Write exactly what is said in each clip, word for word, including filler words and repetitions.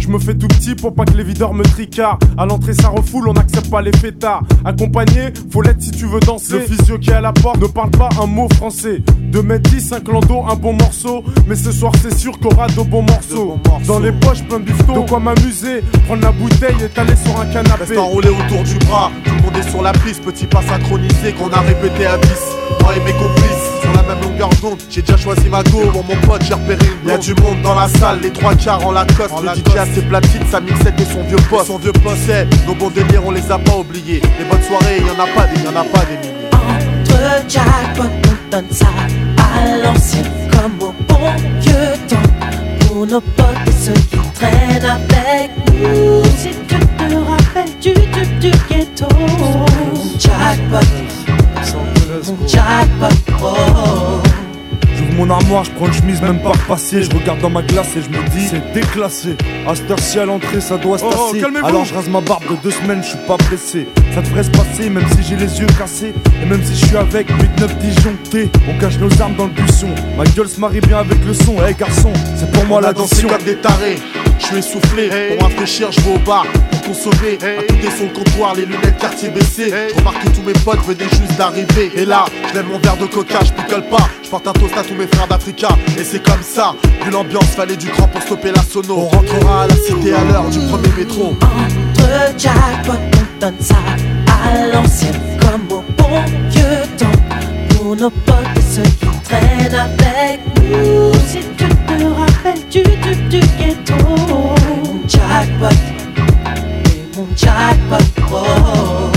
me fais tout petit pour pas que les videurs me tricardent. À l'entrée ça refoule, on n'accepte pas les fêtards. Accompagné, faut l'être si tu veux danser. Le physio qui est à la porte ne parle pas un mot français. deux mètres dix, un clando, un bon morceau. Mais ce soir c'est sûr qu'il y aura de bons morceaux. De bons morceaux. Dans les poches plein de bifton, de quoi m'amuser. Prendre la bouteille et t'aller sur un canapé. Reste enroulé autour du bras, tout le monde est sur la piste. Petit pas synchronisé qu'on a répété à dix. Moi et mes complices, sur la même longueur d'onde. J'ai déjà choisi ma go, bon mon pote j'ai repéré une blonde. Y'a du monde dans la salle, les trois quarts en Lacoste. En le D J a ses platines, sa mixette et son vieux poste. Son vieux poste, c'est nos bons délires on les a pas oubliés. Les bonnes soirées, y'en a pas des, y'en a pas des milliers. Entre jackpot, on donne ça à l'ancienne comme au bon vieux temps. Pour nos potes et ceux qui traînent avec nous. Si tu te rappelles du tube du ghetto. Jackpot, jackpot, oh. J'ouvre mon armoire, je prends une chemise même pas repassée. Je regarde dans ma glace et je me dis c'est déclassé. À cette heure-ci à l'entrée ça doit se tasser. Oh, oh, alors je rase ma barbe de deux semaines, je suis pas pressé. Ça devrait se passer même si j'ai les yeux cassés. Et même si je suis avec huit neuf disjonctés. On cache nos armes dans le buisson. Ma gueule se marie bien avec le son. Eh hey, garçon, c'est pour moi on l'addition. Comme des tarés, je suis essoufflé. Hey. Pour rafraîchir je vais au bar. Pour consommer, hey. À tout des sons comptoir, les lunettes quartier baissées. Hey. Je remarque que tous mes potes venaient juste d'arriver. Et là, je lève mon verre de coca, je picole pas. Je porte un toast à tous mes frères d'Africa. Et c'est comme ça, vu l'ambiance, fallait du cran pour stopper la sono. On rentrera à la cité à l'heure du premier métro. Entre jackpot, on donne ça à l'ancienne comme au bon vieux temps. Pour nos potes et ceux qui traînent avec nous. Si tu te rappelles du tube du ghetto. Mon jackpot, et mon jackpot, oh.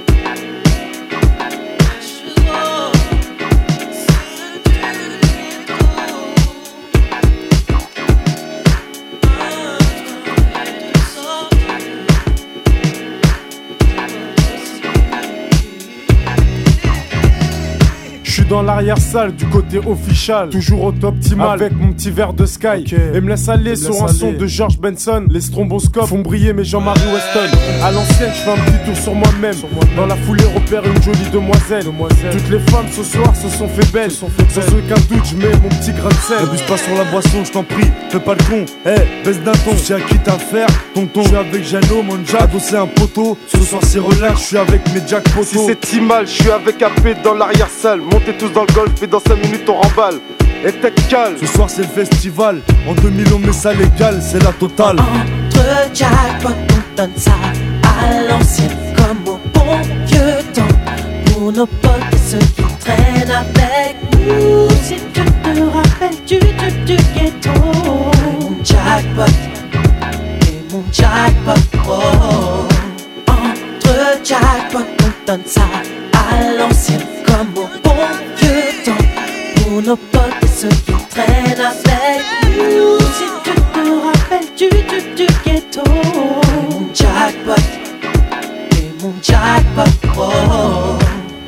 Dans l'arrière-salle du côté official, toujours au top optimal avec mon petit verre de Sky, okay. Et me laisse aller me sur laisse un aller. Son de George Benson. Les stromboscopes font briller mes Jean-Marie Weston. À l'ancienne je fais un petit tour sur moi-même. Sur moi dans la foulée repère une jolie demoiselle. demoiselle Toutes les femmes ce soir se sont fait belles, se sont fait sans belles. Aucun doute je mets mon petit grain de sel. N'abuse pas sur la boisson je t'en prie, fais pas le con. Eh hey, baisse d'un ton, j'ai acquis ta faire. Tonton, je suis avec Jeannot, mon Jack, adossé un poteau. Ce soir c'est relax, je suis avec mes Jack poteaux. Si c'est si mal, je suis avec A P dans l'arrière-salle. Montez tous dans le golf et dans cinq minutes on remballe. Et tête calme. Ce soir c'est le festival. En deux mille on met ça légal, c'est la totale. Entre jackpot, on donne ça à l'ancienne comme au bon vieux temps. Pour nos potes et ceux qui traînent avec nous. Si tu te rappelles du tube du ghetto. Mon jackpot, et mon jackpot, oh. Entre jackpot, on donne ça à l'ancienne comme au bon vieux temps. Pour nos potes et ceux qui traînent avec nous. Si tu te rappelles du tube du ghetto. Mon jackpot, et mon jackpot, oh.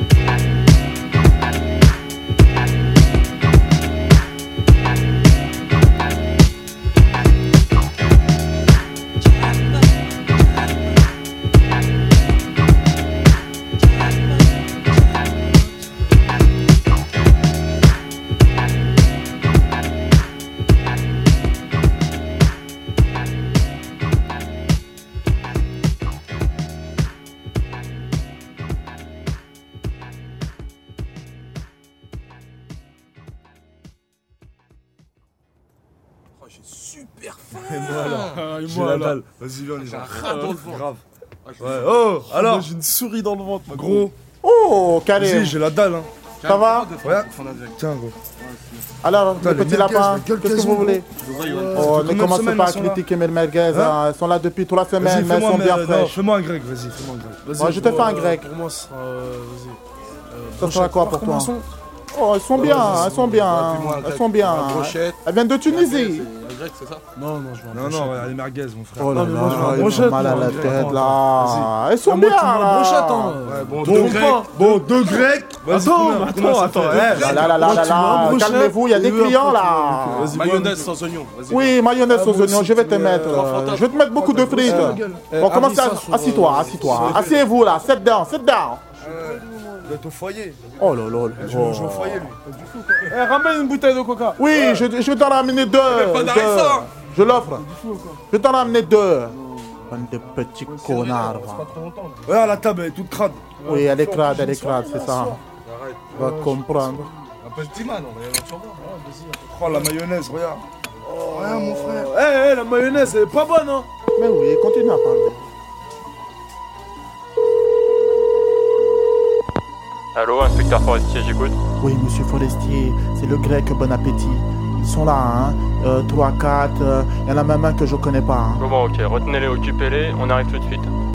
Super faim. Et moi alors, ah, et j'ai moi, la alors. dalle. Vas-y là, les gens. Rat dans le ventre. Grave. Ouais. Oh, alors. Moi, j'ai une souris dans le ventre, ma gros. Oh, carré. Vas-y, j'ai la dalle. Hein. Ça va? Ouais. Tiens, gros. Alors, les petits lapins, qu'est-ce que vous voulez? Oh, ne commencez pas à critiquer mes merguez. Elles sont là depuis trois semaines, mais elles sont bien fraîches. Fais-moi un grec, vas-y, fais-moi un grec. Moi, je te fais un grec. Pour moi, ça sera. Vas-y. Ça sera quoi pour toi? Oh, elles sont bien, elles sont bien, elles sont bien. Elles viennent de Tunisie. Grec, c'est ça? Non, non, je vais Non, non, les merguez, mon frère. Oh là non, là, je ils ont mal à la tête là. Elles sont bien là. Bon, deux grecs. Bon, deux grecs. Attends, attends, attends. Là là là là là, calmez-vous, il y a des clients là. Mayonnaise sans oignon. Oui, mayonnaise sans oignon, je vais te mettre. Je vais te mettre beaucoup de frites. Bon, comment ça? Assis-toi, assis-toi. Asseyez-vous là, sit down, sit down. Il est au foyer. Oh là là. Je vais au foyer lui. Eh, ramène une bouteille de coca. Oui, je, je vais t'en ramener deux. Pas d'arrêt. Je l'offre. Je t'en ai amené deux. Bande de petits connards. Regarde, la table, elle est toute crade. Oui, elle est crade, elle est crade, c'est ça. Va comprendre. Un petit man, on va y aller. Oh, la mayonnaise, regarde. Oh, regarde mon frère. Eh, hey, hey, la mayonnaise, elle est pas bonne, hein. Mais oui, continue à parler. Allô, inspecteur forestier, j'écoute. Oui, monsieur Forestier, c'est le grec, bon appétit. Ils sont là, hein. Euh, trois, quatre, il y en a même un que je connais pas. Hein. Bon, bon, ok, retenez-les, occupez-les, on arrive tout de suite.